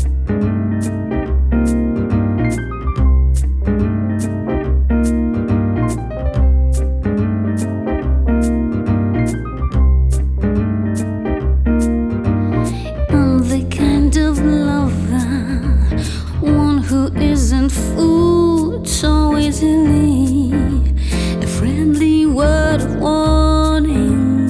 Who isn't fooled so easily. A friendly word of warning.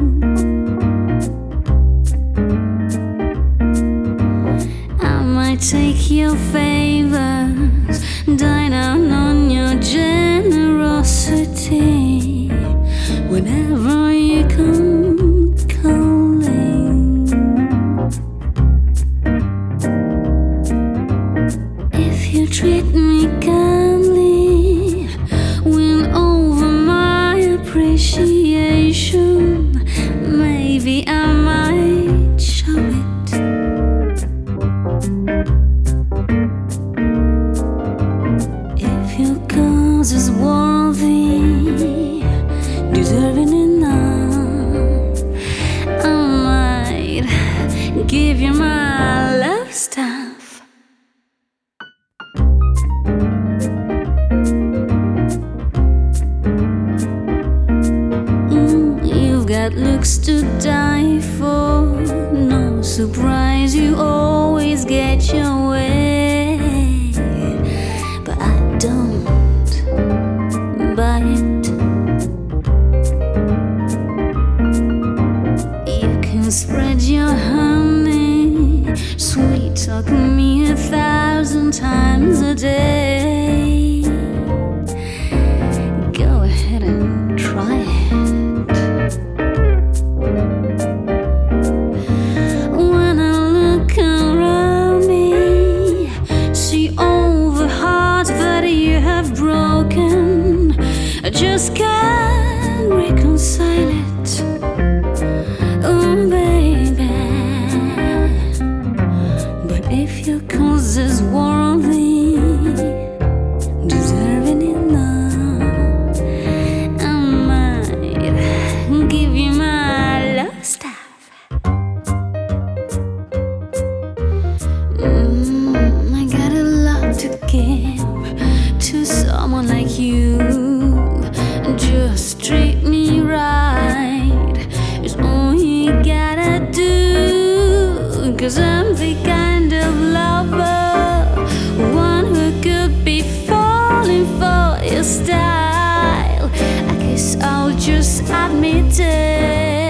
I might take your favors, dine out on your generosity whenever you come calling. You treat me kindly, win over my appreciation. Maybe I might show it. If your cause is worthy, deserving enough, I might give you my love stuff. Got looks to die for. No surprise, you always get your way. But I don't buy it. You can spread your honey, sweet talk me 1,000 times a day. Go ahead and try it. I just can't reconcile it, oh baby. But if your cause is worthy, deserving enough, I might give you my love stuff. I got a lot to give to someone like you. Just treat me right, it's all you gotta do. 'Cause I'm the kind of lover, one who could be falling for your style. I guess I'll just admit it.